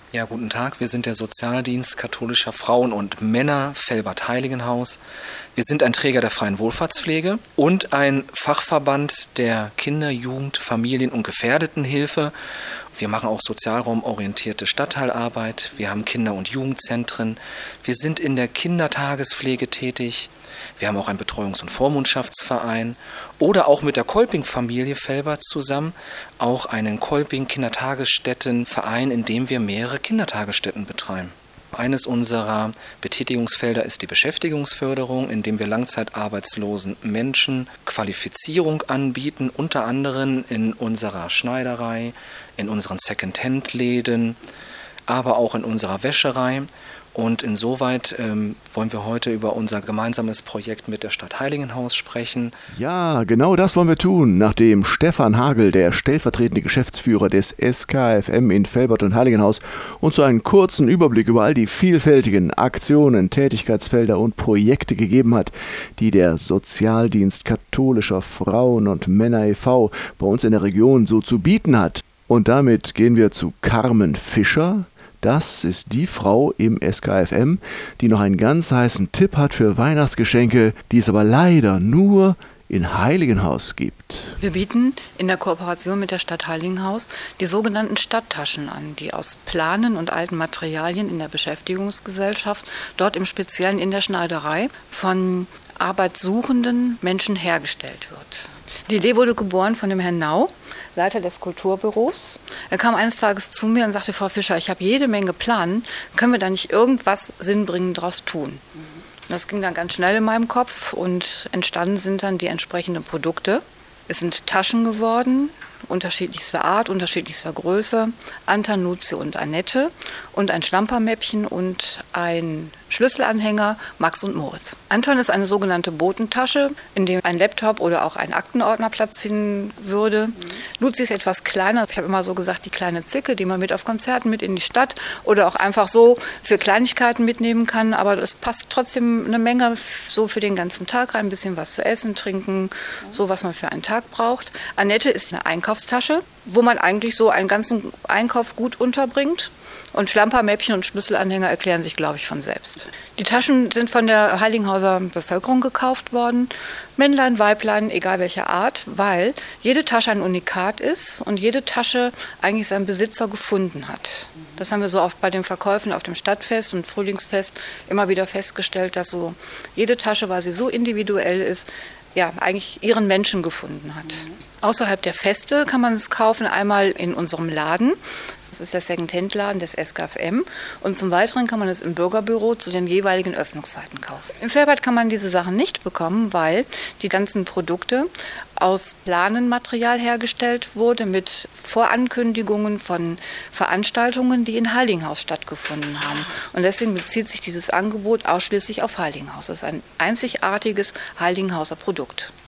Ja, guten Tag. Wir sind der Sozialdienst katholischer Frauen und Männer Velbert-Heiligenhaus. Wir sind ein Träger der freien Wohlfahrtspflege und ein Fachverband der Kinder-, Jugend-, Familien- und Gefährdetenhilfe. Wir machen auch sozialraumorientierte Stadtteilarbeit. Wir haben Kinder- und Jugendzentren. Wir sind in der Kindertagespflege tätig. Wir haben auch einen Betreuungs- und Vormundschaftsverein oder auch mit der Kolping-Familie Velbert zusammen auch einen Kolping-Kindertagesstättenverein, in dem wir mehrere Kindertagesstätten betreiben. Eines unserer Betätigungsfelder ist die Beschäftigungsförderung, indem wir langzeitarbeitslosen Menschen Qualifizierung anbieten, unter anderem in unserer Schneiderei, in unseren Second-Hand-Läden, aber auch in unserer Wäscherei. Und insoweit wollen wir heute über unser gemeinsames Projekt mit der Stadt Heiligenhaus sprechen. Ja, genau das wollen wir tun, nachdem Stefan Hagel, der stellvertretende Geschäftsführer des SKFM in Velbert und Heiligenhaus, uns so einen kurzen Überblick über all die vielfältigen Aktionen, Tätigkeitsfelder und Projekte gegeben hat, die der Sozialdienst katholischer Frauen und Männer e.V. bei uns in der Region so zu bieten hat. Und damit gehen wir zu Carmen Fischer. Das ist die Frau im SKFM, die noch einen ganz heißen Tipp hat für Weihnachtsgeschenke, die es aber leider nur in Heiligenhaus gibt. Wir bieten in der Kooperation mit der Stadt Heiligenhaus die sogenannten Stadttaschen an, die aus Planen und alten Materialien in der Beschäftigungsgesellschaft, dort im Speziellen in der Schneiderei, von arbeitssuchenden Menschen hergestellt wird. Die Idee wurde geboren von dem Herrn Nau, Leiter des Kulturbüros. Er kam eines Tages zu mir und sagte, Frau Fischer, ich habe jede Menge Planen, können wir da nicht irgendwas sinnbringend draus tun? Das ging dann ganz schnell in meinem Kopf und entstanden sind dann die entsprechenden Produkte. Es sind Taschen geworden, unterschiedlichster Art, unterschiedlichster Größe, Anton, Luzi und Annette und ein Schlampermäppchen und ein Schlüsselanhänger Max und Moritz. Anton ist eine sogenannte Botentasche, in der ein Laptop oder auch ein Aktenordner Platz finden würde. Luzi ist etwas kleiner. Ich habe immer so gesagt, die kleine Zicke, die man mit auf Konzerten mit in die Stadt oder auch einfach so für Kleinigkeiten mitnehmen kann. Aber es passt trotzdem eine Menge so für den ganzen Tag rein. Ein bisschen was zu essen, trinken, so was man für einen Tag braucht. Annette ist eine Einkaufstasche, wo man eigentlich so einen ganzen Einkauf gut unterbringt. Und Schlampermäppchen und Schlüsselanhänger erklären sich, glaube ich, von selbst. Die Taschen sind von der Heiligenhauser Bevölkerung gekauft worden. Männlein, Weiblein, egal welcher Art, weil jede Tasche ein Unikat ist und jede Tasche eigentlich seinen Besitzer gefunden hat. Das haben wir so oft bei den Verkäufen auf dem Stadtfest und Frühlingsfest immer wieder festgestellt, dass so jede Tasche, weil sie so individuell ist, ja, eigentlich ihren Menschen gefunden hat. Außerhalb der Feste kann man es kaufen, einmal in unserem Laden. Das ist der Second-Hand-Laden des SKFM. Und zum Weiteren kann man es im Bürgerbüro zu den jeweiligen Öffnungszeiten kaufen. Im Velbert kann man diese Sachen nicht bekommen, weil die ganzen Produkte aus Planenmaterial hergestellt wurde mit Vorankündigungen von Veranstaltungen, die in Heiligenhaus stattgefunden haben. Und deswegen bezieht sich dieses Angebot ausschließlich auf Heiligenhaus. Es ist ein einzigartiges Heiligenhauser Produkt.